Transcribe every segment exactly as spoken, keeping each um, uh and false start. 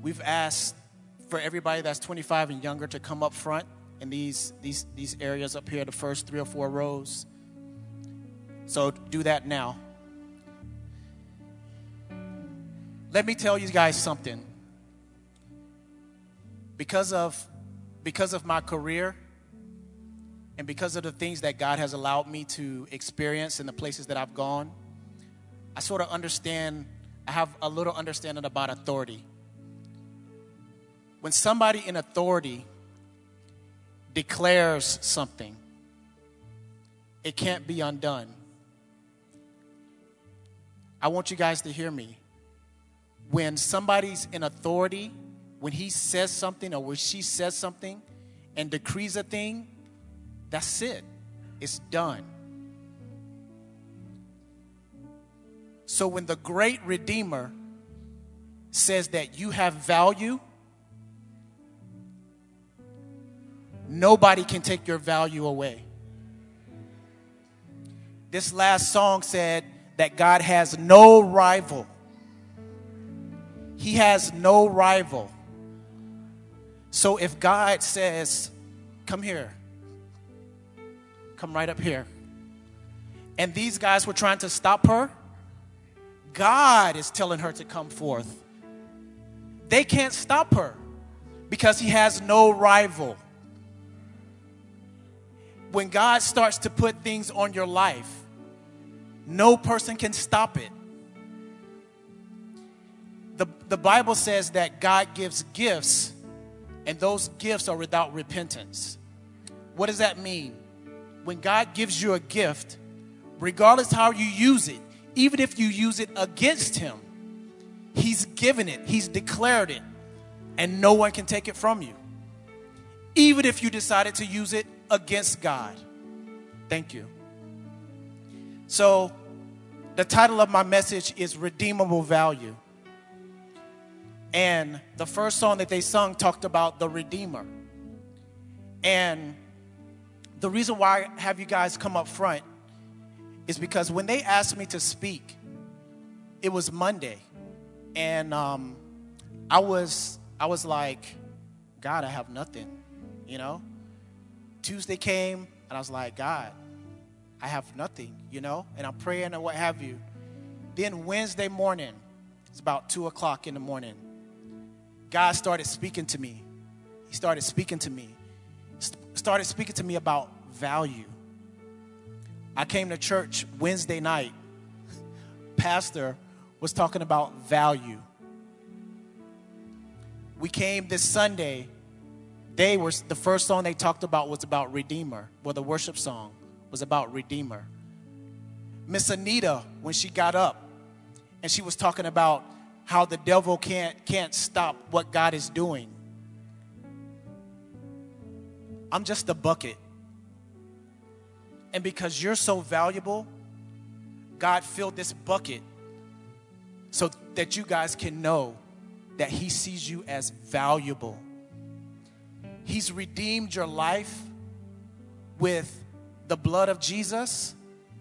we've asked for everybody that's twenty-five and younger to come up front in these, these, these areas up here, the first three or four rows. So do that now. Let me tell you guys something. Because of, because of my career and because of the things that God has allowed me to experience in the places that I've gone, I sort of understand, I have a little understanding about authority. When somebody in authority declares something, it can't be undone. I want you guys to hear me. When somebody's in authority, when he says something or when she says something and decrees a thing, that's it. It's done. So when the great Redeemer says that you have value, nobody can take your value away. This last song said that God has no rival. He has no rival. So if God says, come here, come right up here, and these guys were trying to stop her, God is telling her to come forth. They can't stop her because he has no rival. When God starts to put things on your life, no person can stop it. The, the Bible says that God gives gifts, and those gifts are without repentance. What does that mean? When God gives you a gift, regardless how you use it, even if you use it against him, he's given it, he's declared it, and no one can take it from you. Even if you decided to use it against God. Thank you. So, the title of my message is Redeemable Value. And the first song that they sung talked about the Redeemer. And the reason why I have you guys come up front is because when they asked me to speak, it was Monday. And um, I was I was like, God, I have nothing, you know? Tuesday came, and I was like, God, I have nothing, you know? And I'm praying and what have you. Then Wednesday morning, it's about two o'clock in the morning, God started speaking to me. He started speaking to me. St- started speaking to me about value. I came to church Wednesday night. Pastor was talking about value. We came this Sunday. They were, the first song they talked about was about Redeemer. Well, the worship song was about Redeemer. Miss Anita, when she got up, and she was talking about how the devil can't, can't stop what God is doing. I'm just a bucket. And because you're so valuable, God filled this bucket so that you guys can know that he sees you as valuable. He's redeemed your life with the blood of Jesus.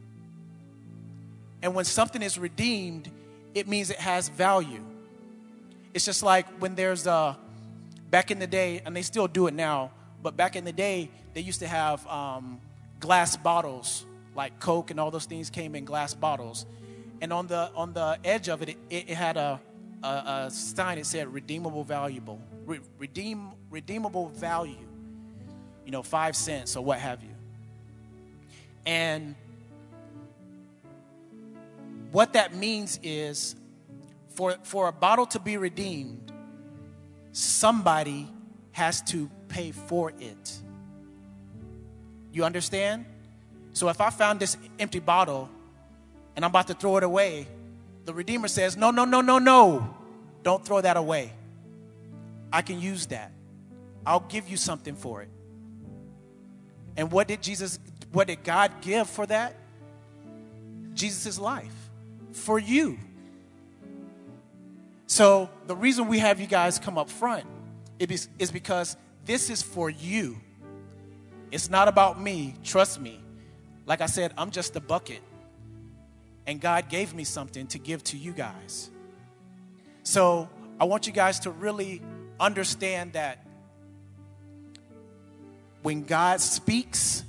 And when something is redeemed, it means it has value. It's just like when there's a, back in the day, and they still do it now, but back in the day, they used to have um, glass bottles, like Coke and all those things came in glass bottles. And on the on the edge of it, it, it had a, a, a sign that said redeemable valuable, Re- redeem redeemable value, you know, five cents or what have you. And what that means is for, for a bottle to be redeemed, somebody has to pay for it. You understand? So if I found this empty bottle and I'm about to throw it away, the Redeemer says, no, no, no, no, no. Don't throw that away. I can use that. I'll give you something for it. And what did Jesus, what did God give for that? Jesus' life for you. So the reason we have you guys come up front is, is because this is for you. It's not about me. Trust me. Like I said, I'm just a bucket. And God gave me something to give to you guys. So I want you guys to really understand that when God speaks,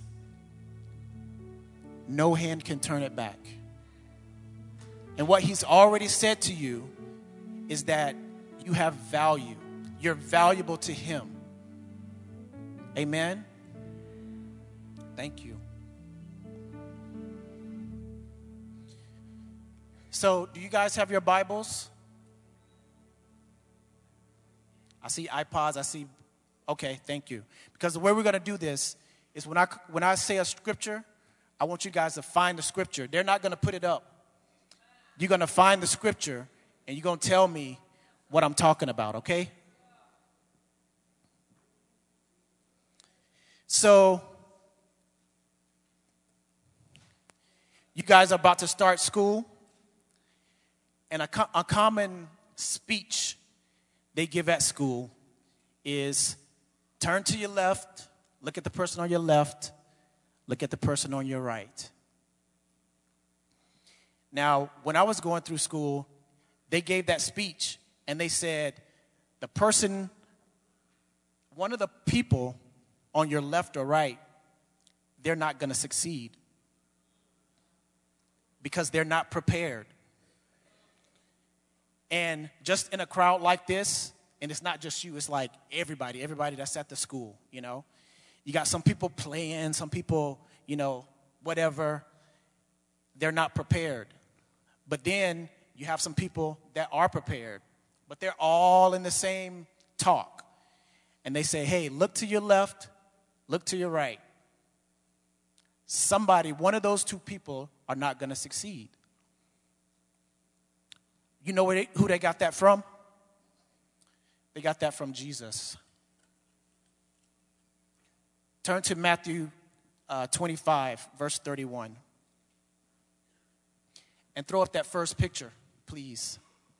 no hand can turn it back. And what he's already said to you is that you have value. You're valuable to him. Amen. Thank you. So, do you guys have your Bibles? I see iPods. I see. Okay, thank you. Because the way we're going to do this is when I when I say a scripture, I want you guys to find the scripture. They're not going to put it up. You're going to find the scripture, and you're going to tell me what I'm talking about, okay? So, you guys are about to start school, and a, co- a common speech they give at school is turn to your left, look at the person on your left, look at the person on your right. Now, when I was going through school, they gave that speech, and they said, the person, one of the people on your left or right, they're not going to succeed because they're not prepared. And just in a crowd like this, and it's not just you, it's like everybody, everybody that's at the school, you know. You got some people playing, some people, you know, whatever. They're not prepared. But then you have some people that are prepared, but they're all in the same talk. And they say, hey, look to your left, look to your right. Somebody, one of those two people are not going to succeed. You know where they, who they got that from? They got that from Jesus. Turn to Matthew uh, twenty-five, verse thirty-one. And throw up that first picture, please.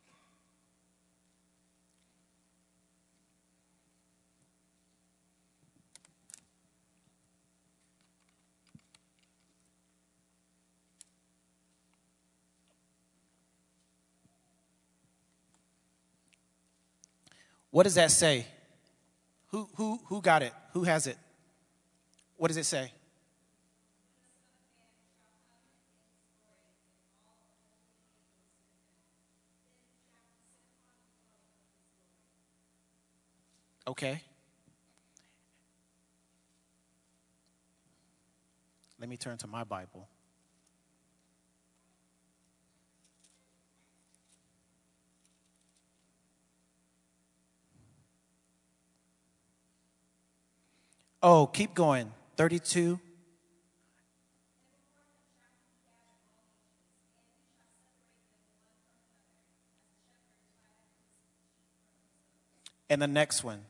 What does that say? Who who who got it? Who has it? What does it say? Okay. Let me turn to my Bible. Oh, keep going. thirty-two. And the next one.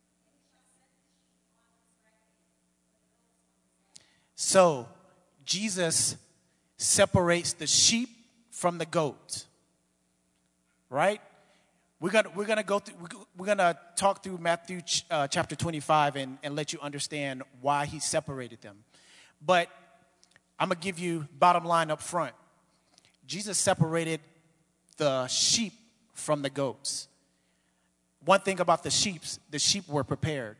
So, Jesus separates the sheep from the goat. Right? We're gonna we're gonna go through we're gonna talk through Matthew uh, chapter twenty-five and, and let you understand why he separated them. But I'm gonna give you bottom line up front. Jesus separated the sheep from the goats. One thing about the sheep, the sheep were prepared.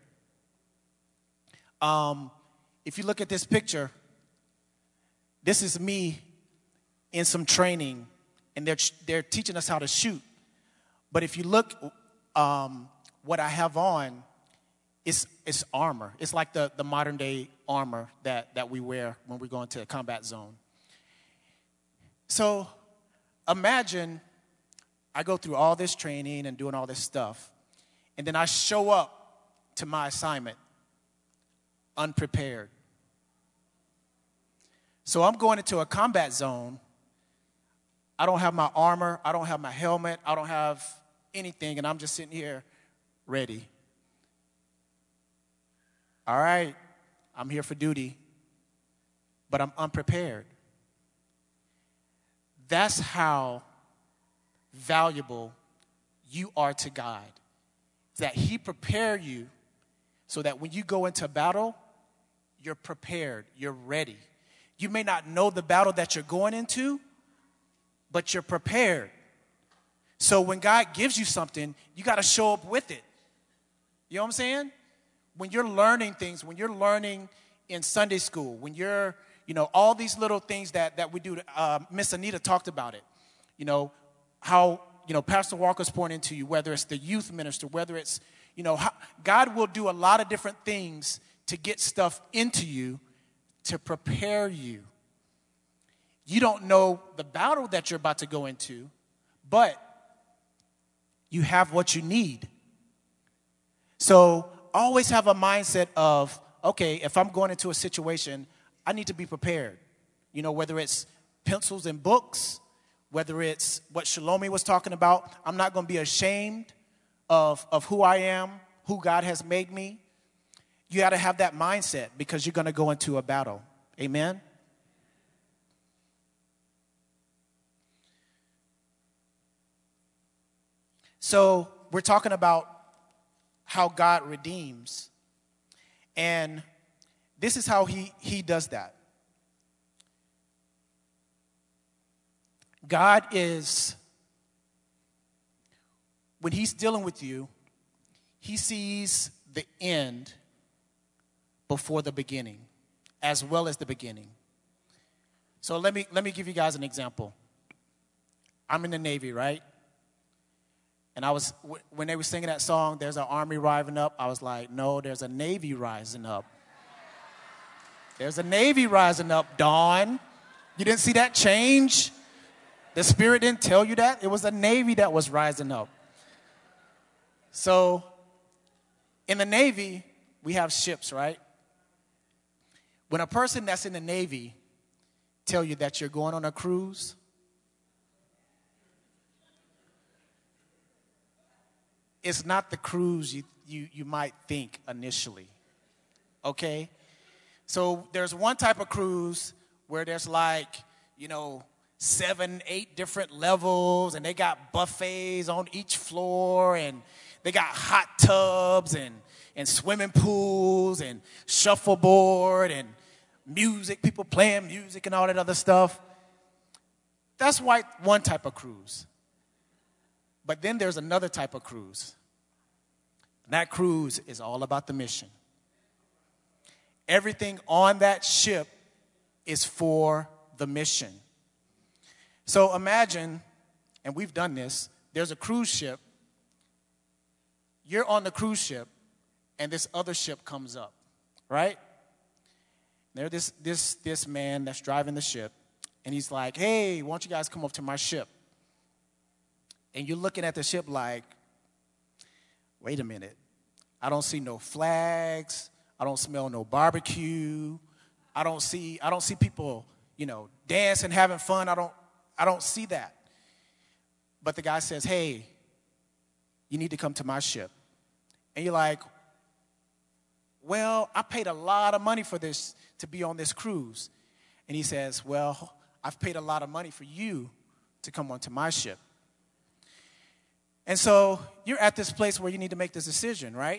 Um, if you look at this picture, this is me in some training, and they're they're teaching us how to shoot. But if you look, um, what I have on, it's, it's armor. It's like the, the modern day armor that, that we wear when we go into a combat zone. So imagine I go through all this training and doing all this stuff, and then I show up to my assignment unprepared. So I'm going into a combat zone. I don't have my armor. I don't have my helmet. I don't have anything, and I'm just sitting here ready. All right, I'm here for duty, but I'm unprepared. That's how valuable you are to God. That he prepared you so that when you go into battle, you're prepared, you're ready. You may not know the battle that you're going into, but you're prepared. So when God gives you something, you got to show up with it. You know what I'm saying? When you're learning things, when you're learning in Sunday school, when you're, you know, all these little things that, that we do, uh, Miss Anita talked about it. You know, how, you know, Pastor Walker's pointing to you, whether it's the youth minister, whether it's, you know, how, God will do a lot of different things to get stuff into you to prepare you. You don't know the battle that you're about to go into, but you have what you need. So always have a mindset of, okay, if I'm going into a situation, I need to be prepared. You know, whether it's pencils and books, whether it's what Shalomi was talking about, I'm not going to be ashamed of, of who I am, who God has made me. You got to have that mindset because you're going to go into a battle. Amen? So we're talking about how God redeems. And this is how he, he does that. God is, when he's dealing with you, he sees the end before the beginning, as well as the beginning. So let me, let me give you guys an example. I'm in the Navy, right? And I was, when they were singing that song, there's an army rising up, I was like, no, there's a Navy rising up. There's a Navy rising up, Dawn. You didn't see that change? The Spirit didn't tell you that? It was a Navy that was rising up. So, in the Navy, we have ships, right? When a person that's in the Navy tell you that you're going on a cruise, it's not the cruise you, you, you might think initially, okay? So there's one type of cruise where there's like, you know, seven, eight different levels, and they got buffets on each floor, and they got hot tubs and, and swimming pools and shuffleboard and music, people playing music and all that other stuff. That's why one type of cruise. But then there's another type of cruise. And that cruise is all about the mission. Everything on that ship is for the mission. So imagine, and we've done this, there's a cruise ship. You're on the cruise ship, and this other ship comes up, right? There's this, this, this man that's driving the ship, and he's like, hey, why don't you guys come up to my ship? And you're looking at the ship like, wait a minute. I don't see no flags. I don't smell no barbecue. I don't see, I don't see people, you know, dancing, having fun. I don't, I don't see that. But the guy says, hey, you need to come to my ship. And you're like, well, I paid a lot of money for this, to be on this cruise. And he says, well, I've paid a lot of money for you to come onto my ship. And so you're at this place where you need to make this decision, right?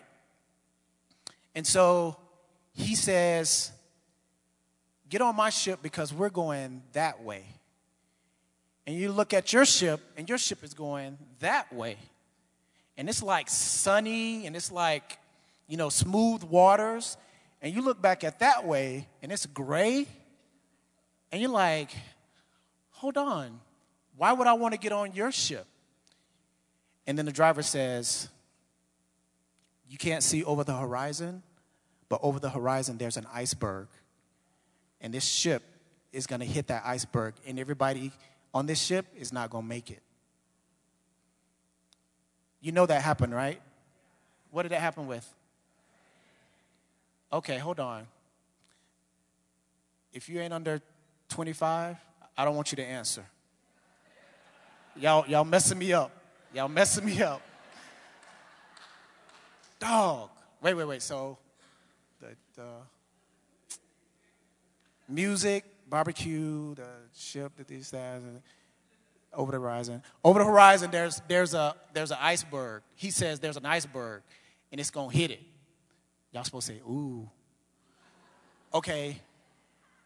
And so he says, get on my ship because we're going that way. And you look at your ship, and your ship is going that way. And it's like sunny, and it's like, you know, smooth waters. And you look back at that way, and it's gray. And you're like, hold on. Why would I want to get on your ship? And then the driver says, you can't see over the horizon, but over the horizon there's an iceberg. And this ship is going to hit that iceberg, and everybody on this ship is not going to make it. You know that happened, right? What did that happen with? Okay, hold on. If you ain't under twenty-five, I don't want you to answer. Y'all, y'all messing me up. Y'all messing me up. Dog. Wait, wait, wait. So, the, the music, barbecue, the ship that these guys, over the horizon. Over the horizon, there's there's a there's an iceberg. He says there's an iceberg, and it's gonna hit it. Y'all supposed to say, ooh. Okay.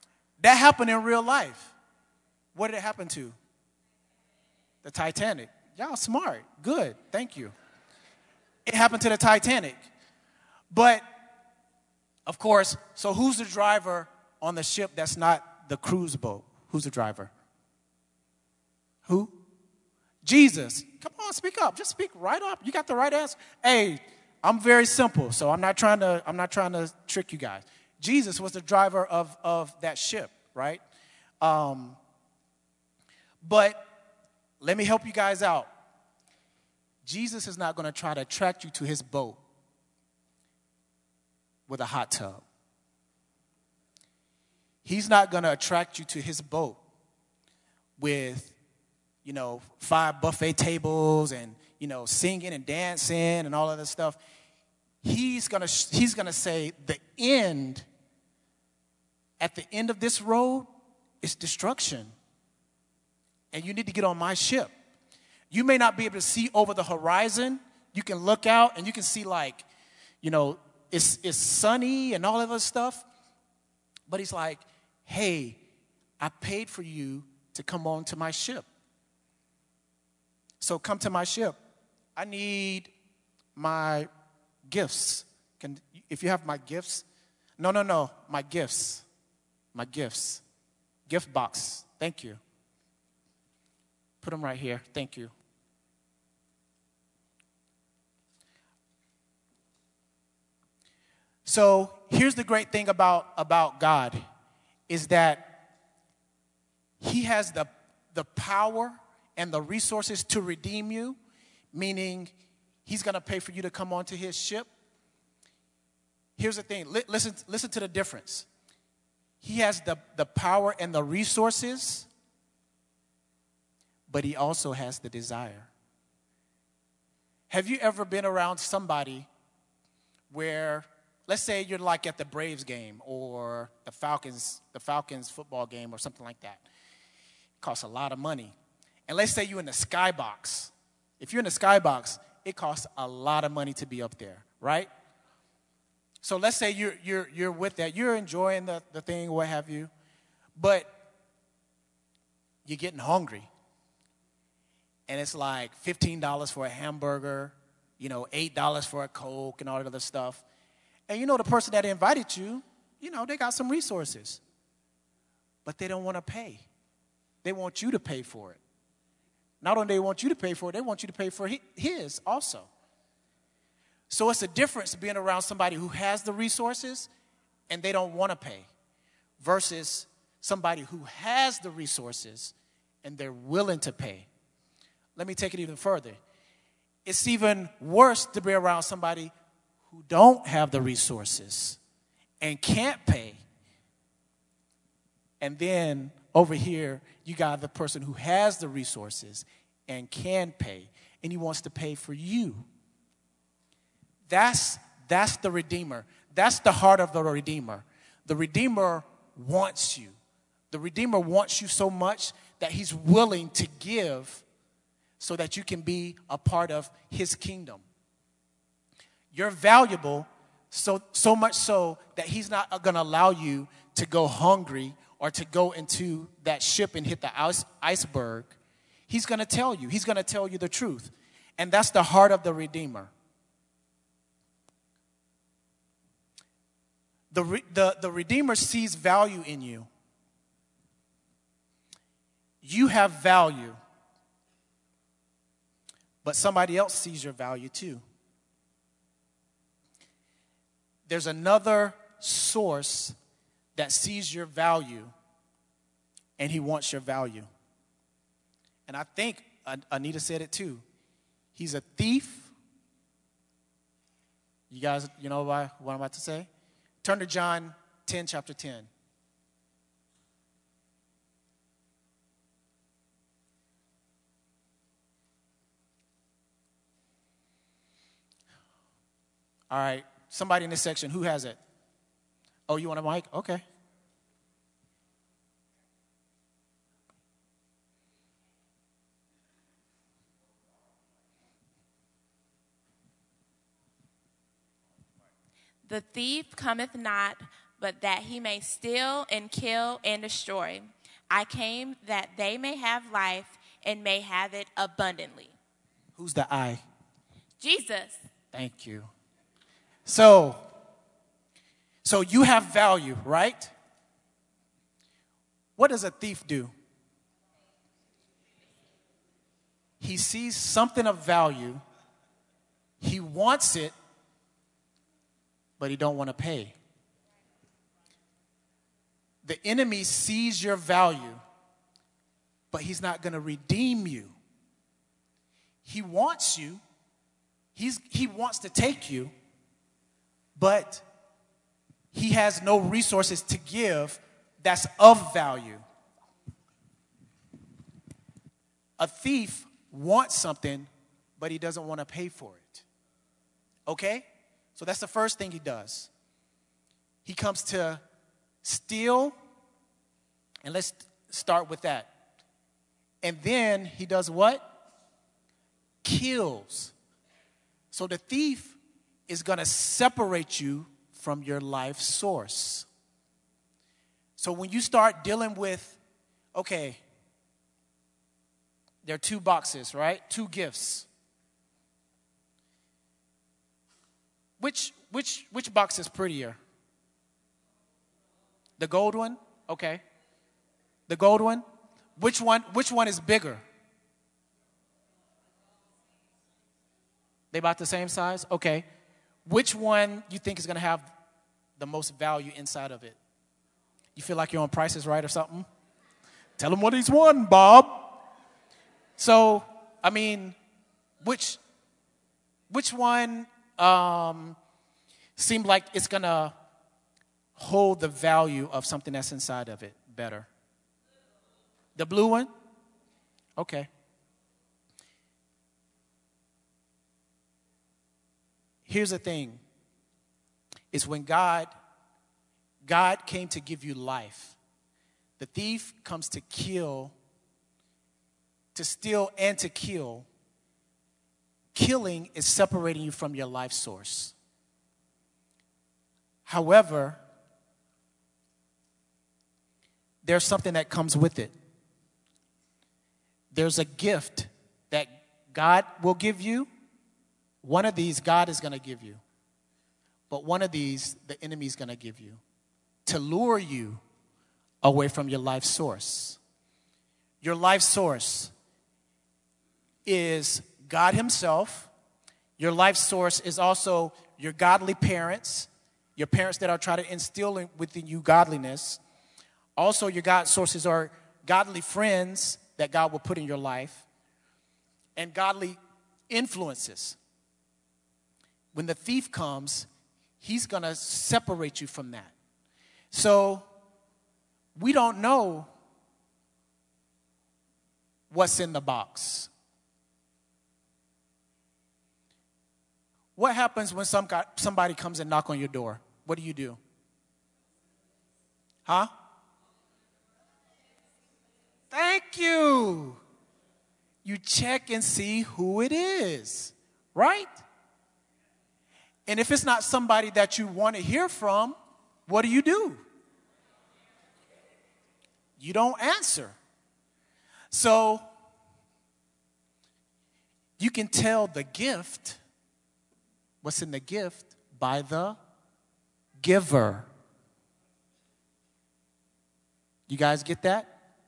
That happened in real life. What did it happen to? The Titanic. Y'all smart. Good. Thank you. It happened to the Titanic. But, of course, so who's the driver on the ship that's not the cruise boat? Who's the driver? Who? Jesus. Come on, speak up. Just speak right up. You got the right answer. Hey, I'm very simple, so I'm not trying to, I'm not trying to trick you guys. Jesus was the driver of, of that ship, right? Um, but let me help you guys out. Jesus is not going to try to attract you to his boat with a hot tub. He's not going to attract you to his boat with, you know, five buffet tables and, you know, singing and dancing and all of this stuff. He's going to he's going to say the end, at the end of this road is destruction. And you need to get on my ship. You may not be able to see over the horizon. You can look out and you can see, like, you know, it's it's sunny and all of this stuff. But he's like, hey, I paid for you to come on to my ship. So come to my ship. I need my gifts. Can, if you have my gifts. No, no, no, my gifts. My gifts. Gift box. Thank you. Put them right here. Thank you. So here's the great thing about, about God is that he has the, the power and the resources to redeem you, meaning he's going to pay for you to come onto his ship. Here's the thing. L- listen, listen to the difference. He has the, the power and the resources, but he also has the desire. Have you ever been around somebody where, let's say you're like at the Braves game or the Falcons, the Falcons football game or something like that. It costs a lot of money. And let's say you're in the skybox. If you're in the skybox, it costs a lot of money to be up there, right? So let's say you're you're you're with that, you're enjoying the, the thing, what have you, but you're getting hungry. And it's like fifteen dollars for a hamburger, you know, eight dollars for a Coke and all that other stuff. And you know the person that invited you, you know, they got some resources. But they don't want to pay. They want you to pay for it. Not only do they want you to pay for it, they want you to pay for his also. So it's a difference being around somebody who has the resources and they don't want to pay versus somebody who has the resources and they're willing to pay. Let me take it even further. It's even worse to be around somebody who don't have the resources and can't pay. And then over here, you got the person who has the resources and can pay, and he wants to pay for you. That's, that's the Redeemer. That's the heart of the Redeemer. The Redeemer wants you. The Redeemer wants you so much that he's willing to give so that you can be a part of his kingdom. You're valuable so, so much so that he's not going to allow you to go hungry or to go into that ship and hit the ice, iceberg. He's going to tell you. He's going to tell you the truth. And that's the heart of the Redeemer. The, re, the, the Redeemer sees value in you. You have value. But somebody else sees your value too. There's another source that sees your value, and he wants your value. And I think Anita said it too. He's a thief. You guys, you know what I'm about to say? Turn to John ten, chapter ten. All right, somebody in this section, who has it? Oh, you want a mic? Okay. The thief cometh not, but that he may steal and kill and destroy. I came that they may have life and may have it abundantly. Who's the I? Jesus. Thank you. So, so you have value, right? What does a thief do? He sees something of value. He wants it, but he don't want to pay. The enemy sees your value, but he's not going to redeem you. He wants you. He's, he wants to take you, but he has no resources to give that's of value. A thief wants something, but he doesn't want to pay for it. Okay? So that's the first thing he does. He comes to steal, and let's start with that. And then he does what? Kills. So the thief is going to separate you from your life source. So when you start dealing with, okay, there are two boxes, right? Two gifts. Which which which box is prettier? The gold one? Okay. The gold one? Which one which one is bigger? They about the same size? Okay. Which one you think is going to have the most value inside of it? You feel like you're on Price is Right or something? Tell him what he's won, Bob. So, I mean, which which one um, seemed like it's going to hold the value of something that's inside of it better? The blue one? Okay. Here's the thing. It's when God, God came to give you life. The thief comes to kill, to steal and to kill. Killing is separating you from your life source. However, there's something that comes with it. There's a gift that God will give you. One of these God is going to give you. But one of these the enemy is going to give you to lure you away from your life source. Your life source is God himself. Your life source is also your godly parents, your parents that are trying to instill in, within you godliness. Also, your God sources are godly friends that God will put in your life and godly influences. When the thief comes, he's going to separate you from that. So we don't know what's in the box. What happens when some guy, somebody comes and knock on your door? What do you do? Huh? Thank you. You check and see who it is, right? And if it's not somebody that you want to hear from, what do you do? You don't answer. So you can tell the gift, what's in the gift, by the giver. You guys get that?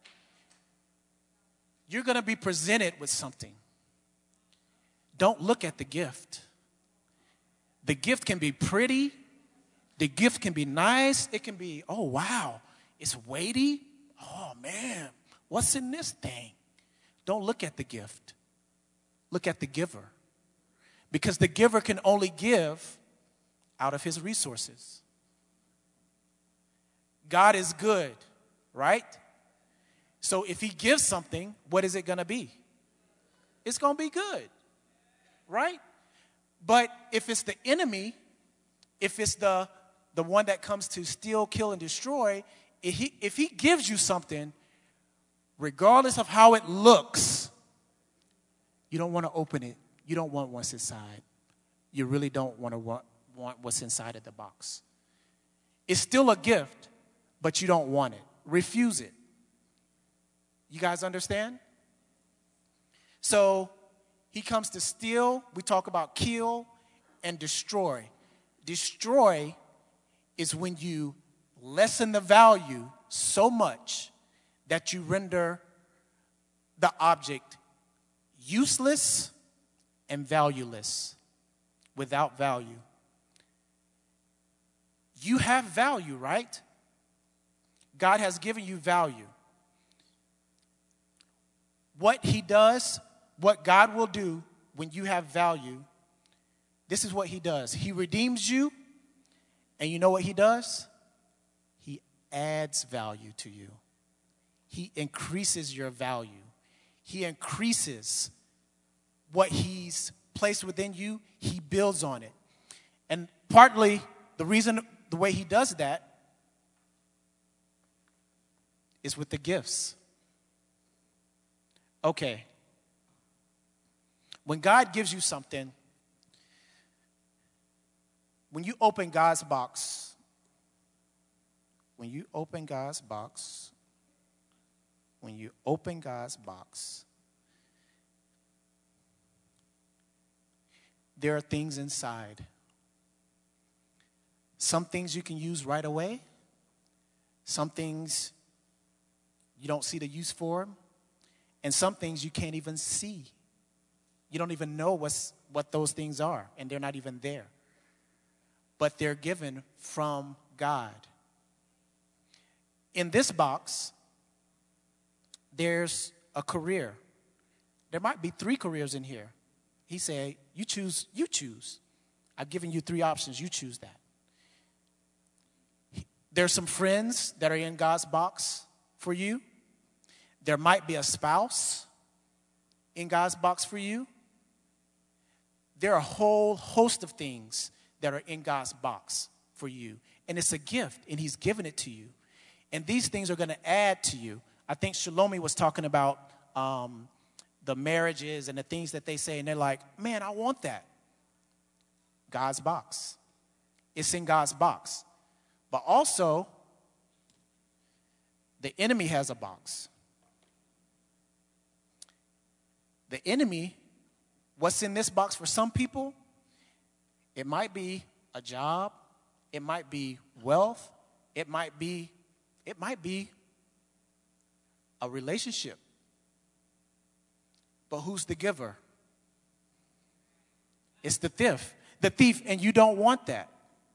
You're going to be presented with something. Don't look at the gift. The gift can be pretty. The gift can be nice. It can be, oh, wow, it's weighty. Oh, man, what's in this thing? Don't look at the gift. Look at the giver. Because the giver can only give out of his resources. God is good, right? So if he gives something, what is it going to be? It's going to be good, right? But if it's the enemy, if it's the, the one that comes to steal, kill, and destroy, if he, if he gives you something, regardless of how it looks, you don't want to open it. You don't want what's inside. You really don't want to want, want what's inside of the box. It's still a gift, but you don't want it. Refuse it. You guys understand? So He comes to steal. We talk about kill and destroy. Destroy is when you lessen the value so much that you render the object useless and valueless, without value. You have value, right? God has given you value. What he does, what God will do when you have value, this is what he does. He redeems you, and you know what he does? He adds value to you. He increases your value. He increases what he's placed within you. He builds on it. And partly the reason, the way he does that is with the gifts. Okay. When God gives you something, when you open God's box, when you open God's box, when you open God's box, there are things inside. Some things you can use right away. Some things you don't see the use for. And some things you can't even see. You don't even know what's, what those things are, and they're not even there. But they're given from God. In this box, there's a career. There might be three careers in here. He said, you choose, you choose. I've given you three options. You choose that. There's some friends that are in God's box for you. There might be a spouse in God's box for you. There are a whole host of things that are in God's box for you. And it's a gift, and he's given it to you. And these things are going to add to you. I think Shalomi was talking about um, the marriages and the things that they say, and they're like, man, I want that. God's box. It's in God's box. But also, the enemy has a box. The enemy, what's in this box for some people, it might be a job, it might be wealth, it might be, it might be a relationship. But who's the giver? It's the thief. The thief, and you don't want that.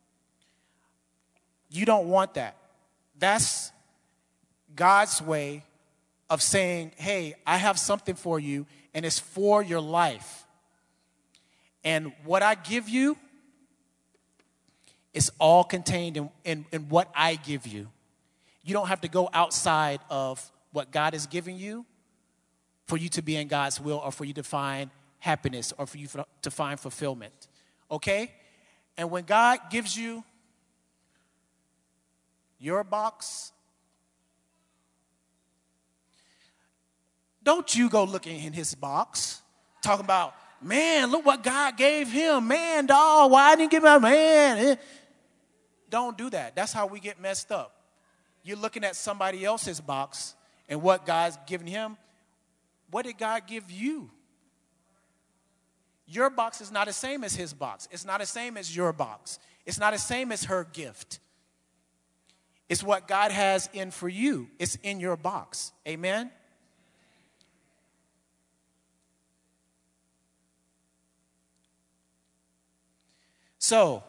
You don't want that. That's God's way of saying, hey, I have something for you, and it's for your life. And what I give you is all contained in, in, in what I give you. You don't have to go outside of what God is giving you for you to be in God's will, or for you to find happiness, or for you to find fulfillment. Okay? And when God gives you your box, don't you go looking in his box, talking about, man, look what God gave him. Man, dog, why didn't he give my man? Don't do that. That's how we get messed up. You're looking at somebody else's box and what God's given him. What did God give you? Your box is not the same as his box. It's not the same as your box. It's not the same as her gift. It's what God has in for you. It's in your box. Amen? So,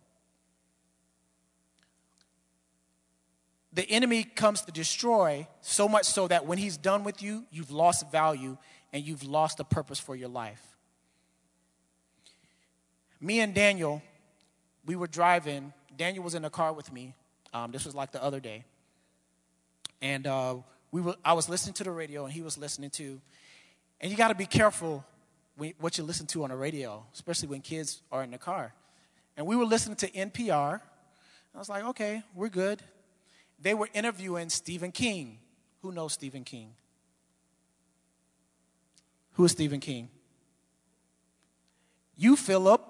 the enemy comes to destroy, so much so that when he's done with you, you've lost value and you've lost a purpose for your life. Me and Daniel, we were driving. Daniel was in the car with me. Um, this was like the other day. And uh, we were. I was listening to the radio, and he was listening to. And you got to be careful when, what you listen to on the radio, especially when kids are in the car. And we were listening to N P R. I was like, okay, we're good. They were interviewing Stephen King. Who knows Stephen King? Who is Stephen King? You, Philip.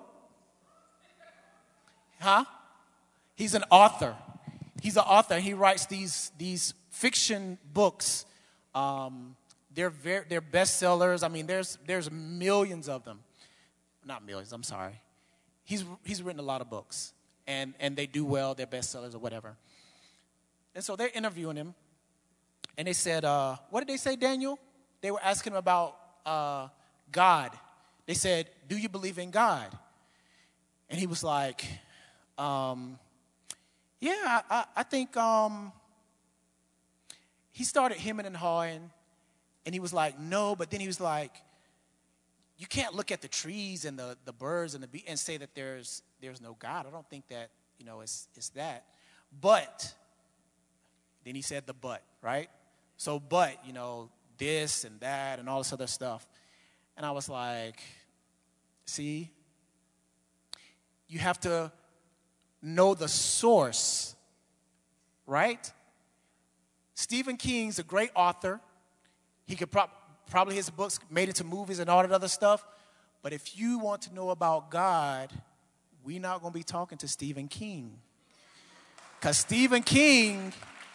Huh? He's an author. He's an author. He writes these, these fiction books um, They're very, they're bestsellers. I mean, there's there's millions of them. Not millions, I'm sorry. He's he's written a lot of books, and, and they do well. They're bestsellers or whatever. And so they're interviewing him, and they said, uh, what did they say, Daniel? They were asking him about uh, God. They said, do you believe in God? And he was like, um, yeah, I, I, I think um, he started hemming and hawing. And he was like, no, but then he was like, you can't look at the trees and the, the birds and the bee and say that there's there's no God. I don't think that, you know, it's, it's that. But, then he said the but, right? So, but, you know, this and that and all this other stuff. And I was like, see, you have to know the source, right? Stephen King's a great author. He could pro- probably his books made into movies and all that other stuff. But if you want to know about God, we're not going to be talking to Stephen King. Because Stephen King,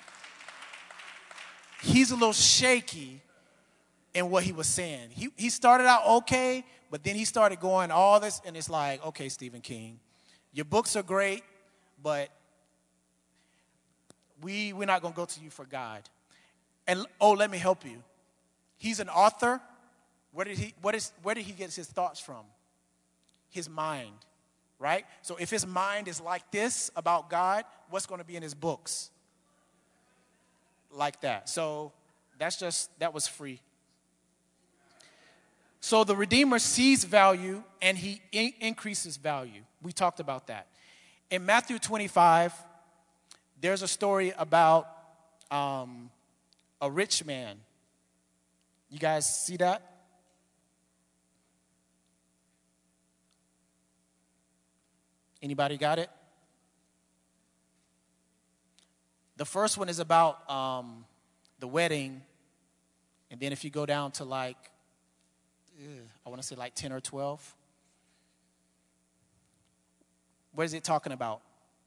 he's a little shaky in what he was saying. He, he started out okay, but then he started going all this, and it's like, okay, Stephen King, your books are great, but we, we're not going to go to you for God. And, oh, let me help you. He's an author. Where did he, what is, where did he get his thoughts from? His mind, right? So if his mind is like this about God, what's going to be in his books? Like that. So that's just, that was free. So the Redeemer sees value and he in- increases value. We talked about that. In Matthew twenty-five, there's a story about um, a rich man. You guys see that? Anybody got it? The first one is about um, the wedding. And then if you go down to like, ugh, I want to say like ten or twelve. What is it talking about?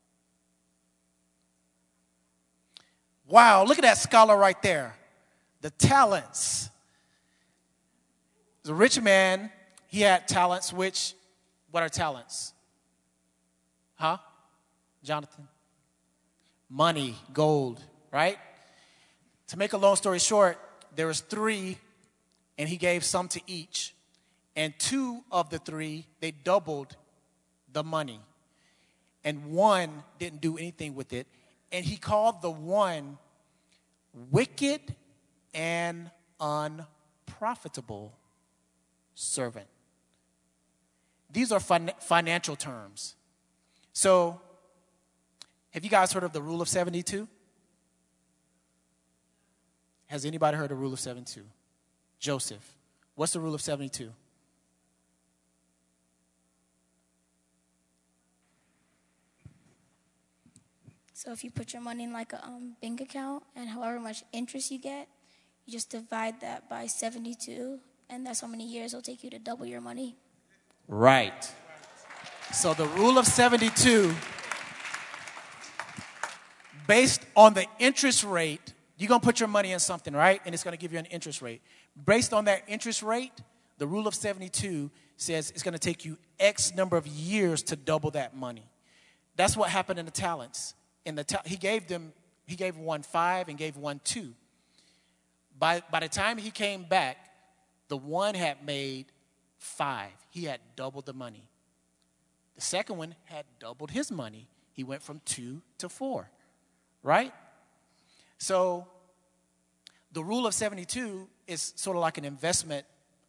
Wow, look at that scholar right there. The talents. The rich man, he had talents, which, what are talents? Huh? Jonathan? Money, gold, right? To make a long story short, there was three, and he gave some to each. And two of the three, they doubled the money. And one didn't do anything with it. And he called the one wicked and unprofitable servant. These are fin- financial terms. So, have you guys heard of the rule of seventy-two? Has anybody heard of the rule of seventy-two? Joseph, what's the rule of seventy-two? So if you put your money in like a um, bank account, and however much interest you get, you just divide that by seventy-two, and that's how many years it'll take you to double your money. Right. So the rule of seventy-two, based on the interest rate, you're going to put your money in something, right? And it's going to give you an interest rate. Based on that interest rate, the rule of seventy-two says it's going to take you X number of years to double that money. That's what happened in the talents. In the ta- he gave them, he gave one five and gave one two. By, by the time he came back, the one had made five. He had doubled the money. The second one had doubled his money. He went from two to four, right? So the rule of seventy-two is sort of like an investment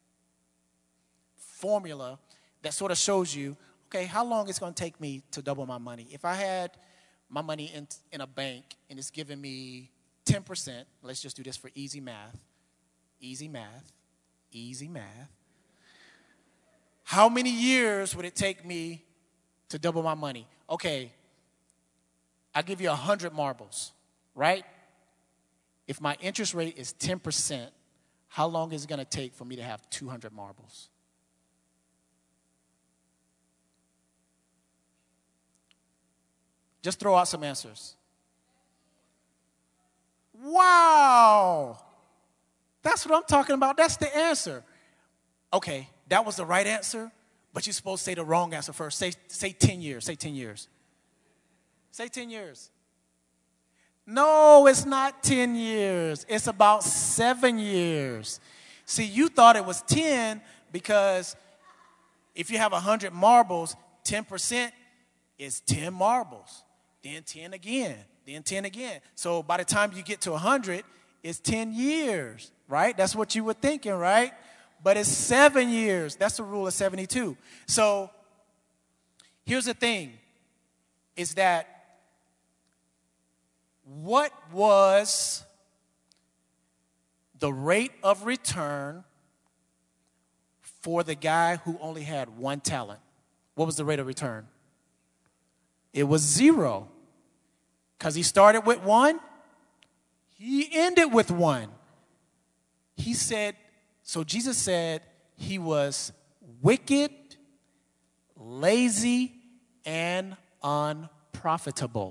formula that sort of shows you, okay, how long it's going to take me to double my money. If I had my money in, in a bank and it's giving me ten percent, let's just do this for easy math, easy math, easy math. How many years would it take me to double my money? Okay, I'll give you one hundred marbles, right? If my interest rate is ten percent, how long is it going to take for me to have two hundred marbles? Just throw out some answers. Wow. That's what I'm talking about. That's the answer. Okay, that was the right answer, but you're supposed to say the wrong answer first. Say, say ten years. Say ten years. Say ten years. No, it's not ten years. It's about seven years. See, you thought it was ten because if you have one hundred marbles, ten percent is ten marbles. Then ten again. Then ten again. So by the time you get to one hundred, it's ten years, right? That's what you were thinking, right? But it's seven years. That's the rule of seventy-two. So here's the thing, is that what was the rate of return for the guy who only had one talent? What was the rate of return? It was zero. Because he started with one, he ended with one. He said, so Jesus said he was wicked, lazy, and unprofitable.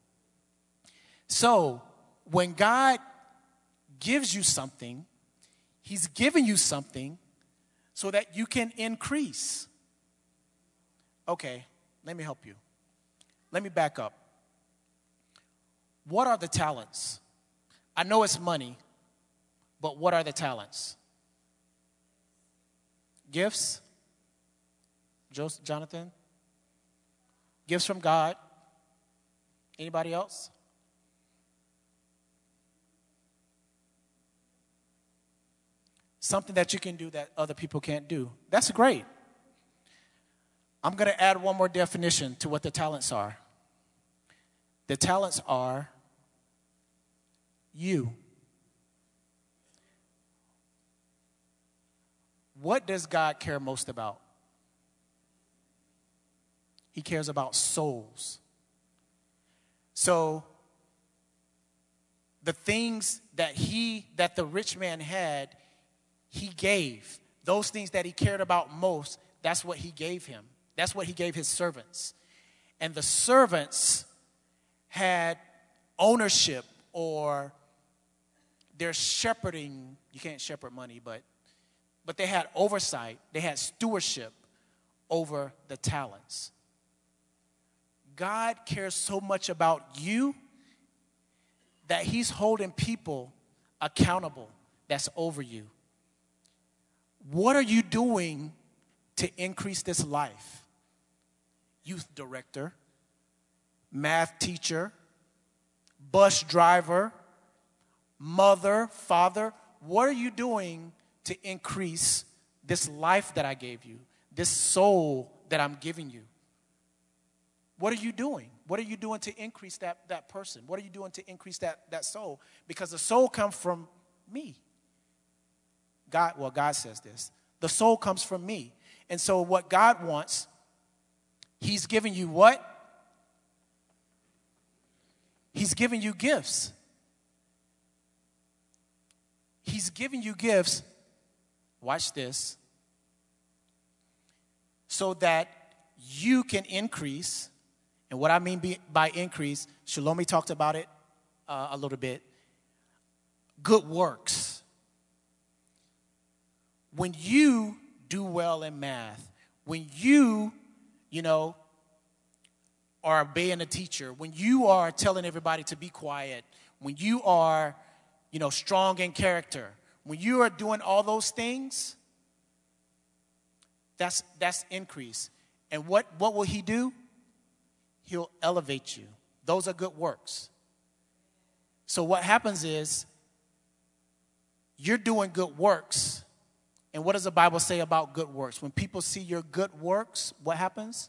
So when God gives you something, he's giving you something so that you can increase. Okay, let me help you. Let me back up. What are the talents? I know it's money, but what are the talents? Gifts? Joseph, Jonathan? Gifts from God? Anybody else? Something that you can do that other people can't do. That's great. I'm going to add one more definition to what the talents are. The talents are you. What does God care most about? He cares about souls. So the things that he, that the rich man had, he gave. Those things that he cared about most, that's what he gave him. That's what he gave his servants. And the servants had ownership, or they're shepherding. You can't shepherd money, but but they had oversight. They had stewardship over the talents. God cares so much about you that he's holding people accountable that's over you. What are you doing to increase this life? Youth director, math teacher, bus driver, mother, father. What are you doing to increase this life that I gave you, this soul that I'm giving you? What are you doing? What are you doing to increase that, that person? What are you doing to increase that, that soul? Because the soul comes from me. God, well, God says this. The soul comes from me. And so what God wants, he's giving you what? He's giving you gifts. He's giving you gifts. Watch this. So that you can increase. And what I mean by increase, Shalomi talked about it uh, a little bit. Good works. When you do well in math, when you, you know, are obeying a teacher, when you are telling everybody to be quiet, when you are, you know, strong in character, when you are doing all those things, that's that's increase. And what, what will he do? He'll elevate you. Those are good works. So what happens is you're doing good works. And what does the Bible say about good works? When people see your good works, what happens?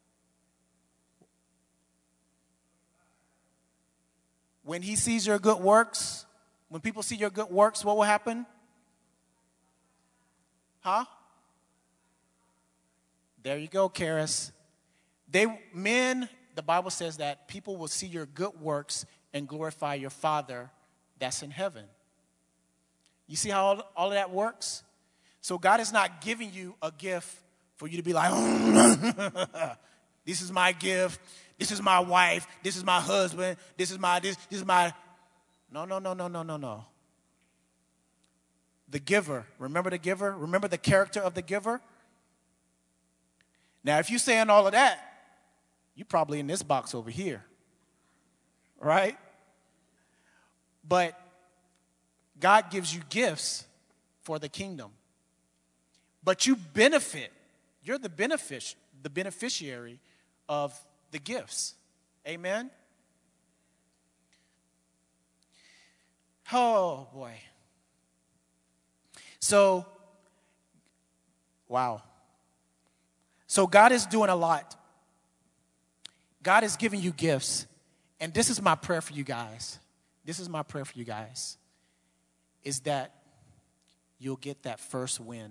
When he sees your good works, when people see your good works, what will happen? Huh? There you go, Karis. They, men, the Bible says that people will see your good works and glorify your Father that's in heaven. You see how all, all of that works? So God is not giving you a gift for you to be like, this is my gift, this is my wife, this is my husband, this is my, this, this is my, no, no, no, no, no, no, no. The giver. Remember the giver? Remember the character of the giver? Now, if you're saying all of that, you're probably in this box over here, right? But God gives you gifts for the kingdom. But you benefit. You're the benefic- the beneficiary of the gifts. Amen? Oh, boy. So, wow. So God is doing a lot. God is giving you gifts. And this is my prayer for you guys. This is my prayer for you guys. Is that you'll get that first win.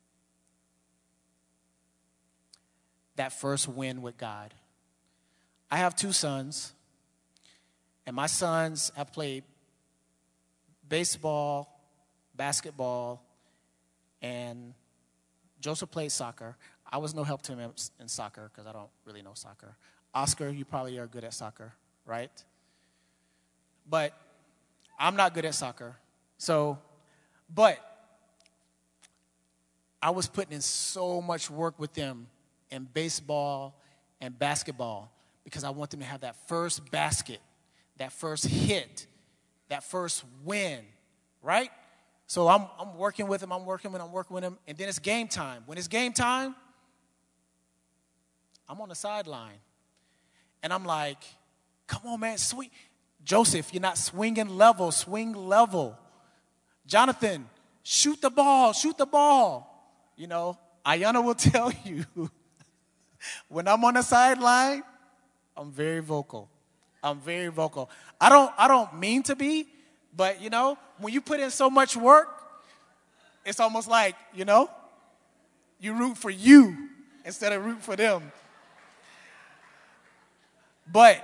That first win with God. I have two sons. And my sons have played baseball, basketball, and Joseph played soccer. I was no help to him in soccer because I don't really know soccer. Oscar, you probably are good at soccer, right? But I'm not good at soccer. So, but I was putting in so much work with them in baseball and basketball because I want them to have that first basket, that first hit, that first win, right? So I'm I'm working with him, I'm working with him, I'm working with him, and then it's game time. When it's game time, I'm on the sideline. And I'm like, come on, man, swing. Joseph, you're not swinging level, swing level. Jonathan, shoot the ball, shoot the ball. You know, Ayana will tell you, when I'm on the sideline, I'm very vocal. I'm very vocal. I don't I don't mean to be, but, you know, when you put in so much work, it's almost like, you know, you root for you instead of root for them. But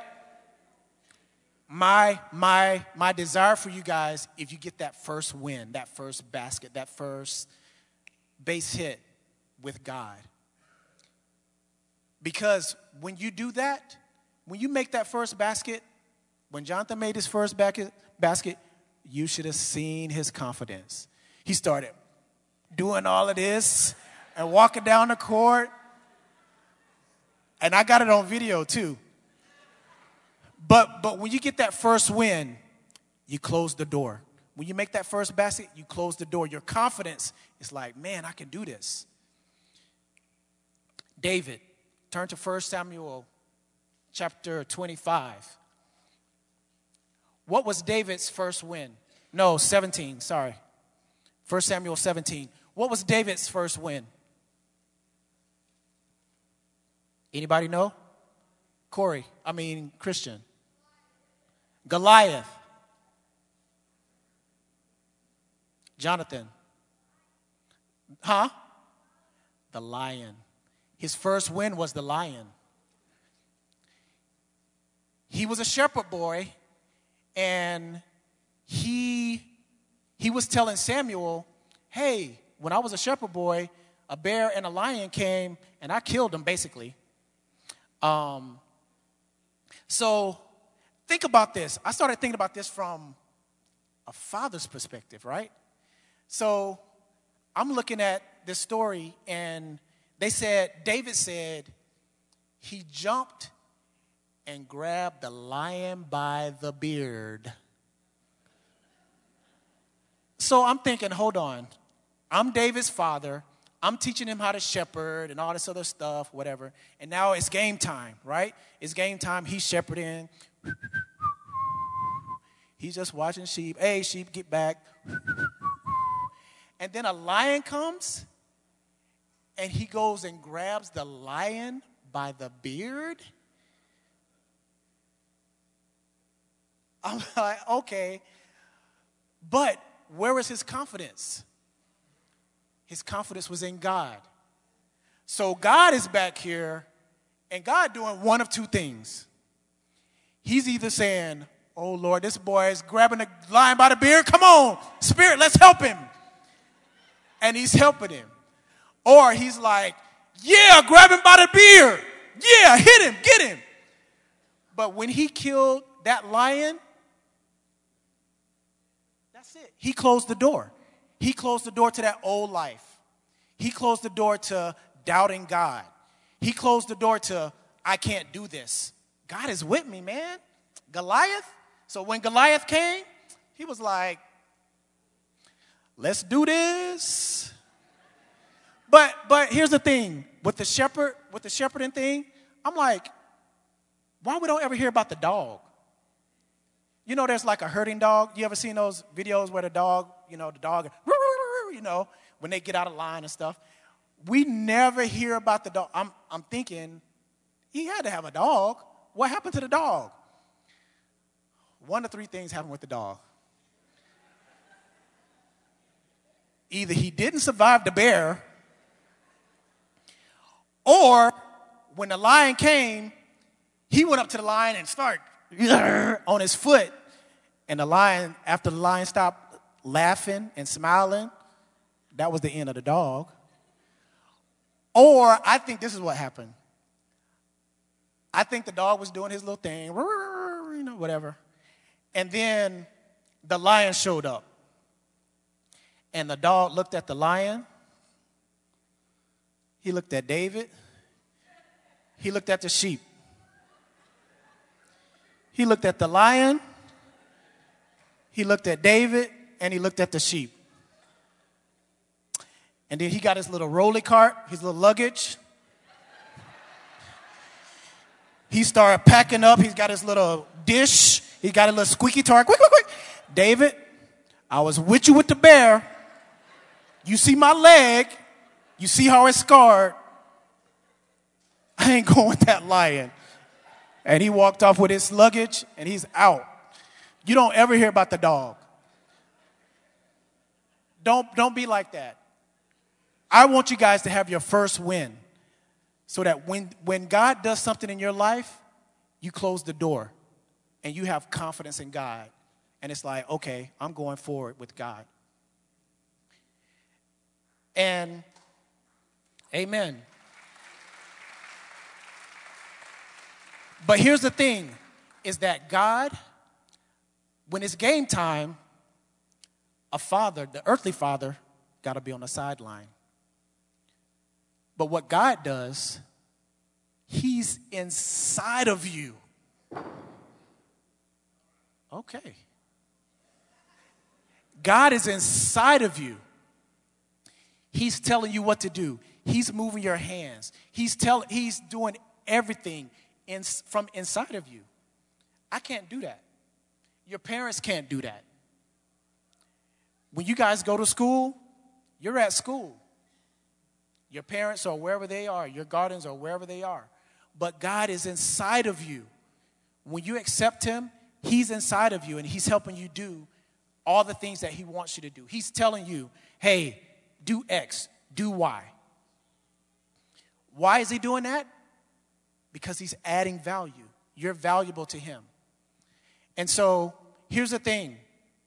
my my my desire for you guys, if you get that first win, that first basket, that first base hit with God. Because when you do that, when you make that first basket, when Jonathan made his first basket, basket, you should have seen his confidence. He started doing all of this and walking down the court. And I got it on video too. But but when you get that first win, you close the door. When you make that first basket, you close the door. Your confidence is like, man, I can do this. David, turn to First Samuel chapter twenty-five. What was David's first win? No, seventeen, sorry. First Samuel seventeen. What was David's first win? Anybody know? Corey, I mean Christian. Goliath. Jonathan. Huh? The lion. His first win was the lion. He was a shepherd boy, and he he was telling Samuel, hey, when I was a shepherd boy, a bear and a lion came, and I killed them, basically. Um, so think about this. I started thinking about this from a father's perspective, right? So I'm looking at this story, and they said, David said, he jumped and grabbed the lion by the beard. So I'm thinking, hold on. I'm David's father. I'm teaching him how to shepherd and all this other stuff, whatever. And now it's game time, right? It's game time. He's shepherding. He's just watching sheep. Hey, sheep, get back. And then a lion comes, and he goes and grabs the lion by the beard. I'm like, okay. But where was his confidence? His confidence was in God. So God is back here, and God doing one of two things. He's either saying, oh, Lord, this boy is grabbing the lion by the beard. Come on, Spirit, let's help him. And he's helping him. Or he's like, yeah, grab him by the beard. Yeah, hit him, get him. But when he killed that lion, that's it. He closed the door. He closed the door to that old life. He closed the door to doubting God. He closed the door to, I can't do this. God is with me, man. Goliath. So when Goliath came, he was like, let's do this. But but here's the thing. With the shepherd, with the shepherding thing, I'm like, why we don't ever hear about the dog? You know, there's like a herding dog. You ever seen those videos where the dog, you know, the dog, you know, when they get out of line and stuff? We never hear about the dog. I'm, I'm thinking, he had to have a dog. What happened to the dog? One of three things happened with the dog. Either he didn't survive the bear, or when the lion came, he went up to the lion and started on his foot. And the lion, after the lion stopped laughing and smiling, that was the end of the dog. Or I think this is what happened. I think the dog was doing his little thing, you know, whatever. And then the lion showed up. And the dog looked at the lion. He looked at David. He looked at the sheep. He looked at the lion. He looked at David. And he looked at the sheep. And then he got his little rolly cart, his little luggage. He started packing up. He's got his little dish. He got a little squeaky toy. Quick, quick, quick. David, I was with you with the bear. You see my leg. You see how it's scarred. I ain't going with that lion. And he walked off with his luggage, and he's out. You don't ever hear about the dog. Don't, don't be like that. I want you guys to have your first win so that when, when God does something in your life, you close the door and you have confidence in God. And it's like, okay, I'm going forward with God. And amen. But here's the thing, is that God, when it's game time, a father, the earthly father, got to be on the sideline. But what God does, he's inside of you. Okay. God is inside of you. He's telling you what to do. He's moving your hands. He's tell, He's doing everything in, from inside of you. I can't do that. Your parents can't do that. When you guys go to school, you're at school. Your parents are wherever they are. Your guardians are wherever they are. But God is inside of you. When you accept him, he's inside of you, and he's helping you do all the things that he wants you to do. He's telling you, hey, do X, do Y. Why is he doing that? Because he's adding value. You're valuable to him. And so here's the thing.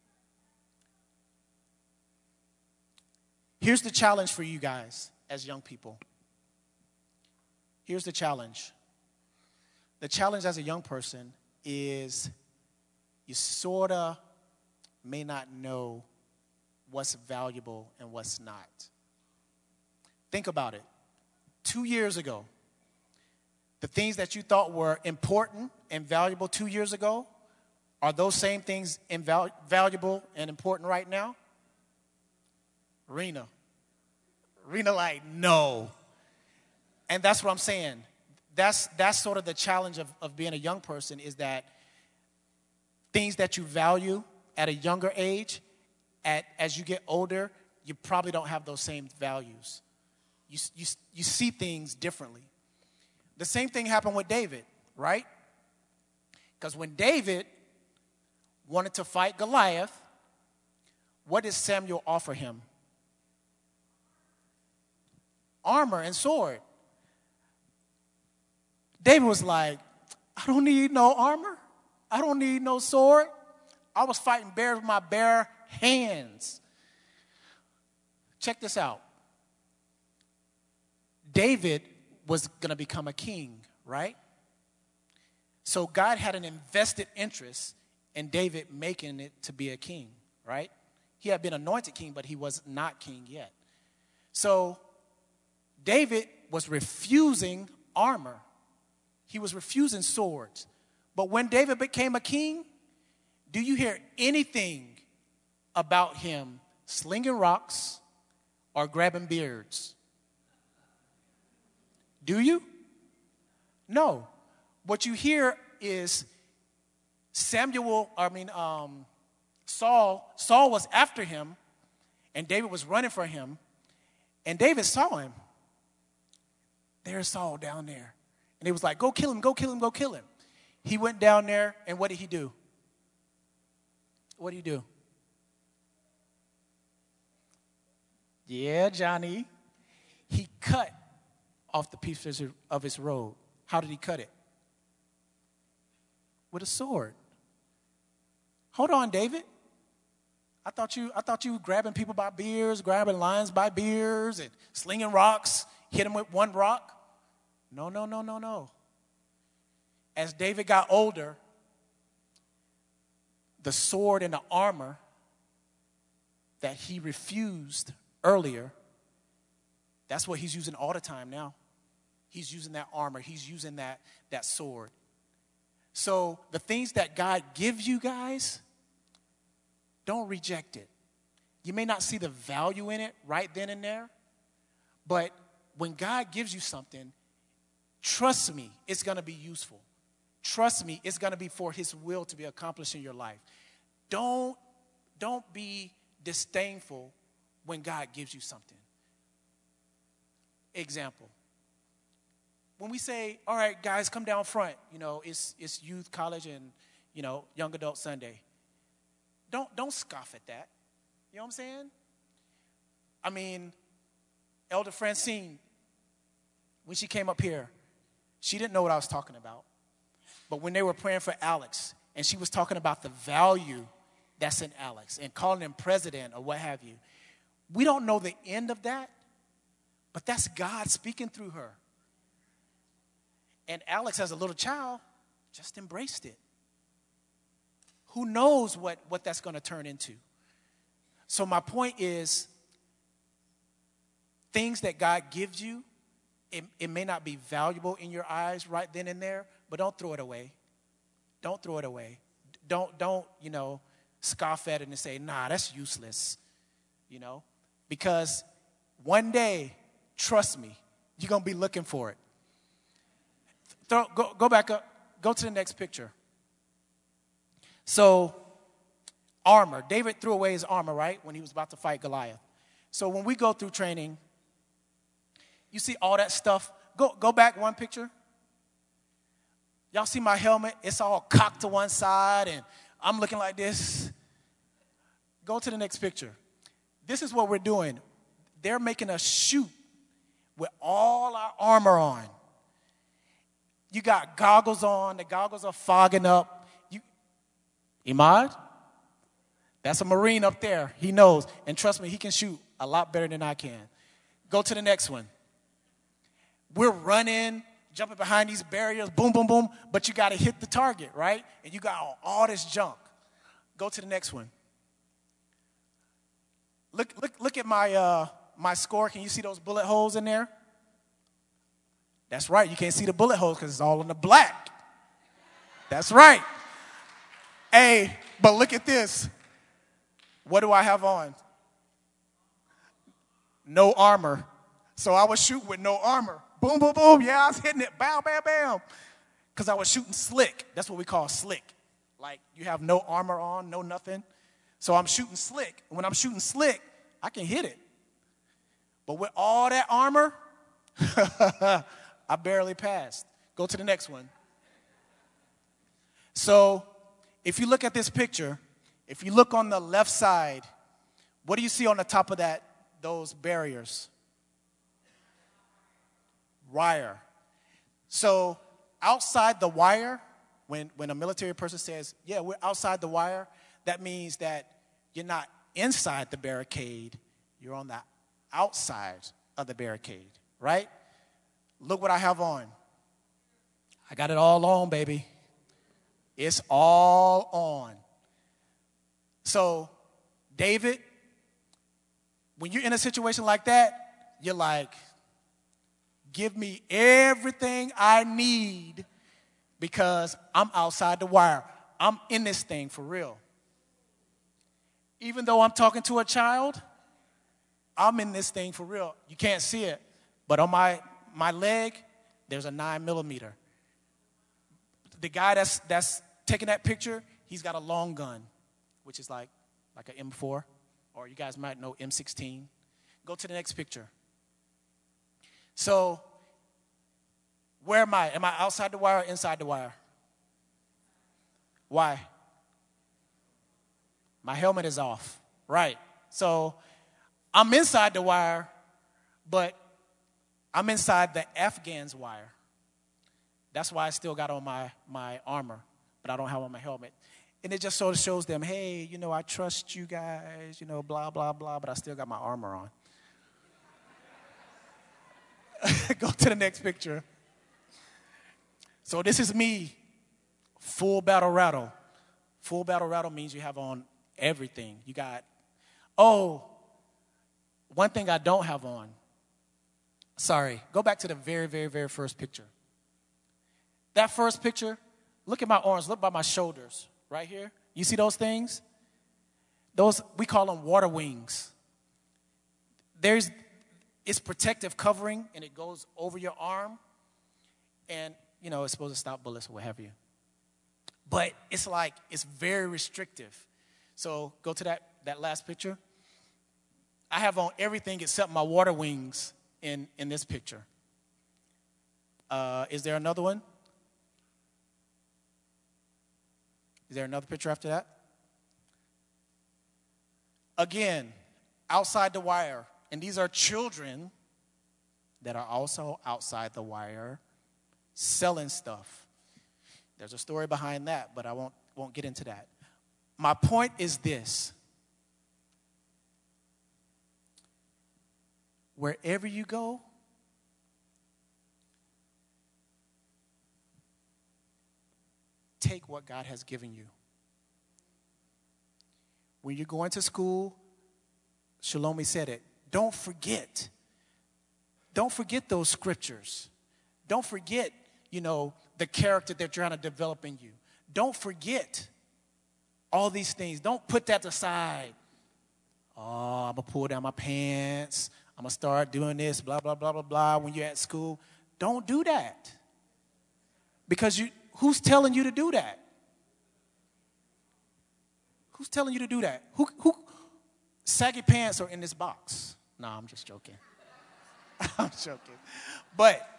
Here's the challenge for you guys as young people. Here's the challenge. The challenge as a young person is you sort of may not know what's valuable and what's not. Think about it. Two years ago, the things that you thought were important and valuable two years ago, are those same things inval- valuable and important right now? Rena. Rena like, no. And that's what I'm saying. That's that's sort of the challenge of, of being a young person, is that things that you value at a younger age, at as you get older, you probably don't have those same values. You, you, you see things differently. The same thing happened with David, right? Because when David wanted to fight Goliath, what did Samuel offer him? Armor and sword. David was like, I don't need no armor. I don't need no sword. I was fighting bears with my bare hands. Check this out. David was going to become a king, right? So God had an invested interest in David making it to be a king, right? He had been anointed king, but he was not king yet. So David was refusing armor. He was refusing swords. But when David became a king, do you hear anything about him slinging rocks or grabbing beards? Do you? No. What you hear is Samuel, I mean, um, Saul, Saul was after him, and David was running for him, and David saw him. There's Saul down there. And he was like, go kill him, go kill him, go kill him. He went down there, and what did he do? What did he do? Yeah, Johnny. He cut off the pieces of his robe. How did he cut it? With a sword. Hold on, David. I thought you I thought you were grabbing people by beards, grabbing lions by beards, and slinging rocks, hit them with one rock. No, no, no, no, no. As David got older, the sword and the armor that he refused earlier, that's what he's using all the time now. He's using that armor. He's using that, that sword. So the things that God gives you guys, don't reject it. You may not see the value in it right then and there, but when God gives you something, trust me, it's going to be useful. Trust me, it's going to be for his will to be accomplished in your life. Don't, don't be disdainful when God gives you something. Example. When we say, all right, guys, come down front, you know, it's it's youth, college, and, you know, young adult Sunday. Don't, don't scoff at that. You know what I'm saying? I mean, Elder Francine, when she came up here, she didn't know what I was talking about. But when they were praying for Alex, and she was talking about the value that's in Alex and calling him president or what have you, we don't know the end of that, but that's God speaking through her. And Alex, as a little child, just embraced it. Who knows what, what that's going to turn into? So my point is, things that God gives you, it, it may not be valuable in your eyes right then and there, but don't throw it away. Don't throw it away. Don't, don't, you know, scoff at it and say, nah, that's useless, you know, because one day, trust me, you're going to be looking for it. Throw, go, go back up. Go to the next picture. So, armor. David threw away his armor, right, when he was about to fight Goliath. So when we go through training, you see all that stuff. Go, go back one picture. Y'all see my helmet? It's all cocked to one side, and I'm looking like this. Go to the next picture. This is what we're doing. They're making us shoot with all our armor on. You got goggles on. The goggles are fogging up. You, Imad? That's a Marine up there. He knows. And trust me, he can shoot a lot better than I can. Go to the next one. We're running, jumping behind these barriers, boom, boom, boom. But you got to hit the target, right? And you got all, all this junk. Go to the next one. Look, look, look at my, uh, my score. Can you see those bullet holes in there? That's right. You can't see the bullet holes because it's all in the black. That's right. Hey, but look at this. What do I have on? No armor. So I was shooting with no armor. Boom, boom, boom. Yeah, I was hitting it. Bam, bam, bam. Because I was shooting slick. That's what we call slick. Like you have no armor on, no nothing. So I'm shooting slick. And when I'm shooting slick, I can hit it. But with all that armor, I barely passed. Go to the next one. So if you look at this picture, if you look on the left side, what do you see on the top of that, those barriers? Wire. So outside the wire, when, when a military person says, yeah, we're outside the wire, that means that you're not inside the barricade, you're on the outside of the barricade, right? Look what I have on. I got it all on, baby. It's all on. So David when you're in a situation like that, you're like, give me everything I need because I'm outside the wire. I'm in this thing for real. Even though I'm talking to a child, I'm in this thing for real. You can't see it, but on my, my leg, there's a nine millimeter. The guy that's that's taking that picture, he's got a long gun, which is like, like an M four, or you guys might know M sixteen. Go to the next picture. So, where am I? Am I outside the wire or inside the wire? Why? My helmet is off. Right. So, I'm inside the wire, but I'm inside the Afghan's wire. That's why I still got on my, my armor, but I don't have on my helmet. And it just sort of shows them, hey, you know, I trust you guys, you know, blah, blah, blah, but I still got my armor on. Go to the next picture. So this is me, full battle rattle. Full battle rattle means you have on everything. You got, oh, one thing I don't have on. Sorry, go back to the very, very, very first picture. That first picture, look at my arms, look by my shoulders right here. You see those things? Those, we call them water wings. There's, it's protective covering, and it goes over your arm. And, you know, it's supposed to stop bullets or what have you. But it's like, it's very restrictive. So go to that, that last picture. I have on everything except my water wings in, in this picture. Uh, is there another one? Is there another picture after that? Again, outside the wire. And these are children that are also outside the wire selling stuff. There's a story behind that, but I won't, won't get into that. My point is this. Wherever you go, take what God has given you. When you're going to school, Shalomi said it, don't forget. Don't forget those scriptures. Don't forget, you know, the character they're trying to develop in you. Don't forget all these things. Don't put that aside. Oh, I'm going to pull down my pants. I'm going to start doing this, blah, blah, blah, blah, blah, when you're at school. Don't do that. Because you, who's telling you to do that? Who's telling you to do that? Who, who, saggy pants are in this box. No, I'm just joking. I'm joking. But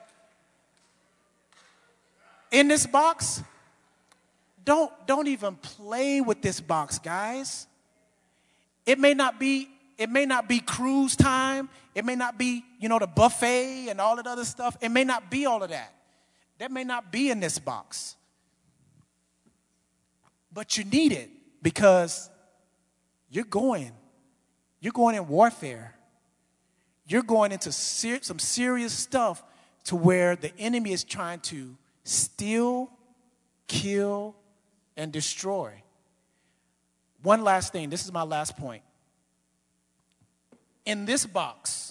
in this box, don't, don't even play with this box, guys. It may not be, it may not be cruise time. It may not be, you know, the buffet and all that other stuff. It may not be all of that. That may not be in this box. But you need it because you're going. You're going in warfare. You're going into ser- some serious stuff to where the enemy is trying to steal, kill, and destroy. One last thing. This is my last point. In this box,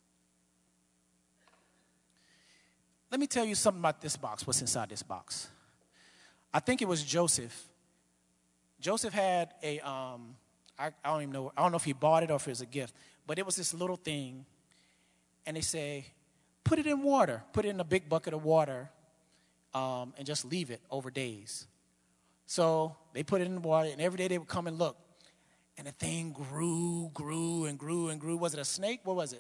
let me tell you something about this box, what's inside this box. I think it was Joseph. Joseph had a, um, I, I don't even know, I don't know if he bought it or if it was a gift, but it was this little thing, and they say, put it in water, put it in a big bucket of water, um, and just leave it over days. So they put it in the water, and every day they would come and look, and the thing grew, grew, and grew, and grew. Was it a snake? What was it?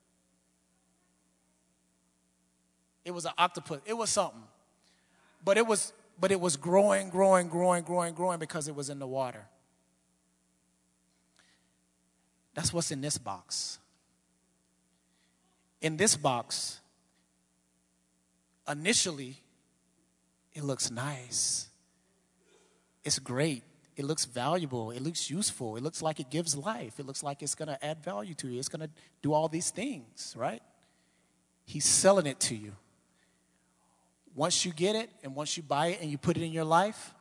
It was an octopus. It was something. But it was, but it was growing, growing, growing, growing, growing because it was in the water. That's what's in this box. In this box, initially, it looks nice. It's great. It looks valuable. It looks useful. It looks like it gives life. It looks like it's going to add value to you. It's going to do all these things, right? He's selling it to you. Once you get it and once you buy it and you put it in your life,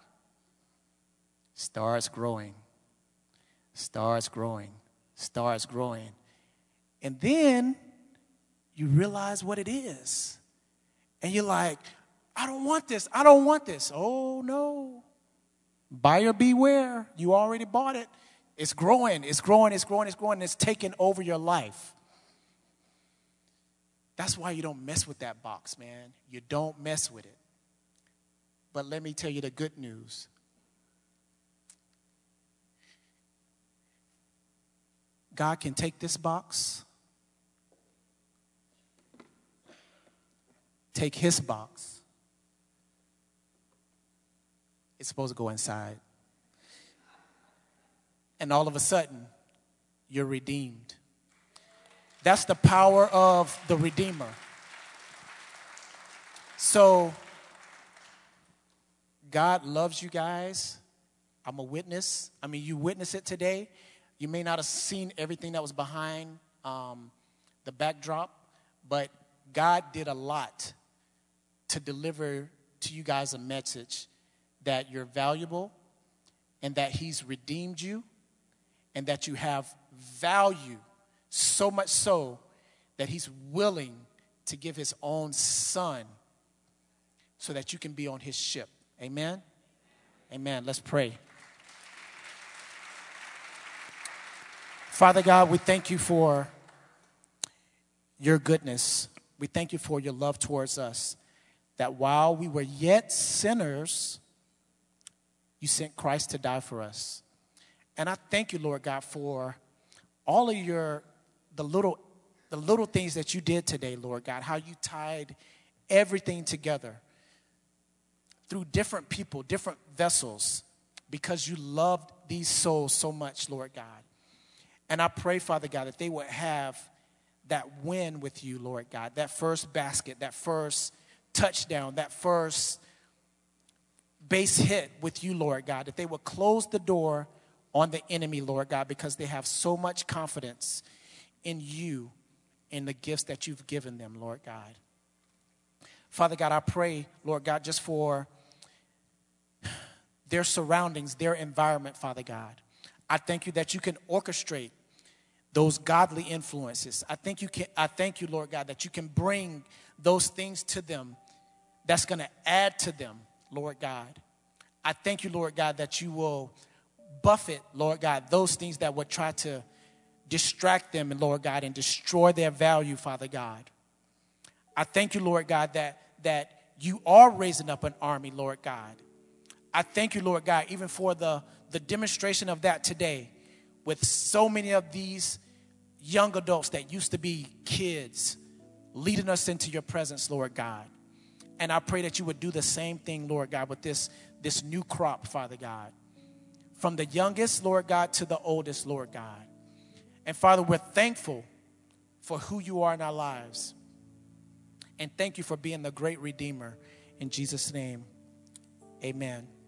starts growing, starts growing, starts growing. And then you realize what it is. And you're like, I don't want this. I don't want this. Oh, no. Buyer beware. You already bought it. It's growing. It's growing. It's growing. It's growing. It's taking over your life. That's why you don't mess with that box, man. You don't mess with it. But let me tell you the good news. God can take this box, take his box. It's supposed to go inside. And all of a sudden, you're redeemed. That's the power of the Redeemer. So, God loves you guys. I'm a witness. I mean, you witness it today. You may not have seen everything that was behind um, the backdrop, but God did a lot to deliver to you guys a message that you're valuable and that he's redeemed you and that you have value, so much so that he's willing to give his own son so that you can be on his ship. Amen? Amen. Let's pray. Father God, we thank you for your goodness. We thank you for your love towards us, that while we were yet sinners, you sent Christ to die for us. And I thank you, Lord God, for all of your, the little, the little things that you did today, Lord God, how you tied everything together through different people, different vessels, because you loved these souls so much, Lord God. And I pray, Father God, that they would have that win with you, Lord God, that first basket, that first touchdown, that first base hit with you, Lord God, that they would close the door on the enemy, Lord God, because they have so much confidence in you and the gifts that you've given them, Lord God. Father God, I pray, Lord God, just for their surroundings, their environment, Father God. I thank you that you can orchestrate those godly influences. I think you can. I thank you, Lord God, that you can bring those things to them that's going to add to them, Lord God. I thank you, Lord God, that you will buffet, Lord God, those things that would try to distract them, and Lord God, and destroy their value, Father God. I thank you, Lord God, that, that you are raising up an army, Lord God. I thank you, Lord God, even for the, the demonstration of that today with so many of these young adults that used to be kids leading us into your presence, Lord God. And I pray that you would do the same thing, Lord God, with this, this new crop, Father God. From the youngest, Lord God, to the oldest, Lord God. And Father, we're thankful for who you are in our lives. And thank you for being the great Redeemer. In Jesus' name, amen.